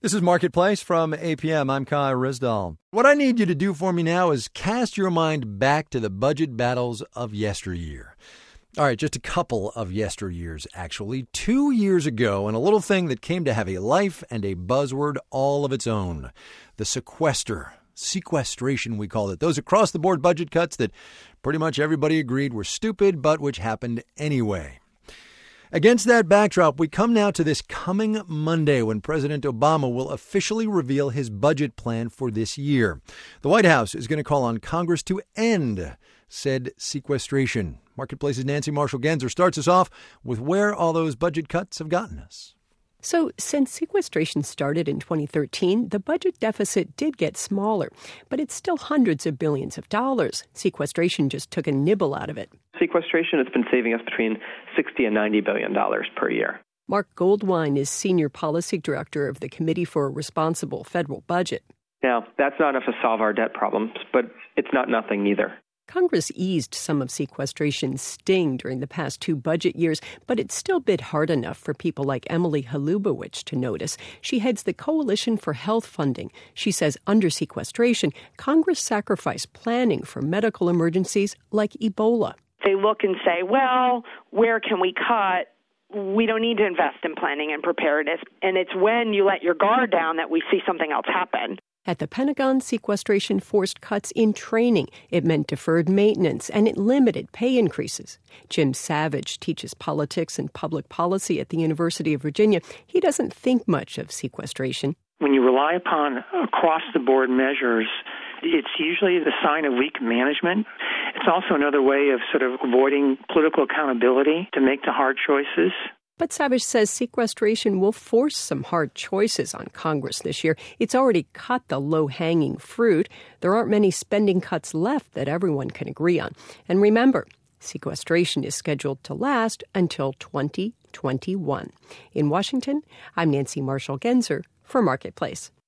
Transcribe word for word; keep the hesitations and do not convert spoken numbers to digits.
This is Marketplace from A P M. I'm Kai Risdall. What I need you to do for me now is cast your mind back to the budget battles of yesteryear. All right, just a couple of yesteryears, actually. Two years ago, and a little thing that came to have a life and a buzzword all of its own. The sequester. Sequestration, we called it. Those across-the-board budget cuts that pretty much everybody agreed were stupid, but which happened anyway. Against that backdrop, we come now to this coming Monday when President Obama will officially reveal his budget plan for this year. The White House is going to call on Congress to end said sequestration. Marketplace's Nancy Marshall-Genzer starts us off with where all those budget cuts have gotten us. So since sequestration started in twenty thirteen, the budget deficit did get smaller, but it's still hundreds of billions of dollars. Sequestration just took a nibble out of it. Sequestration has been saving us between sixty and ninety billion dollars per year. Mark Goldwein is Senior Policy Director of the Committee for a Responsible Federal Budget. Now, that's not enough to solve our debt problems, but it's not nothing either. Congress eased some of sequestration's sting during the past two budget years, but it's still bit hard enough for people like Emily Halubowicz to notice. She heads the Coalition for Health Funding. She says under sequestration, Congress sacrificed planning for medical emergencies like Ebola. They look and say, well, where can we cut? We don't need to invest in planning and preparedness. And it's when you let your guard down that we see something else happen. At the Pentagon, sequestration forced cuts in training. It meant deferred maintenance, and it limited pay increases. Jim Savage teaches politics and public policy at the University of Virginia. He doesn't think much of sequestration. When you rely upon across-the-board measures, it's usually the sign of weak management. It's also another way of sort of avoiding political accountability to make the hard choices. But Savage says sequestration will force some hard choices on Congress this year. It's already cut the low-hanging fruit. There aren't many spending cuts left that everyone can agree on. And remember, sequestration is scheduled to last until twenty twenty-one. In Washington, I'm Nancy Marshall-Genzer for Marketplace.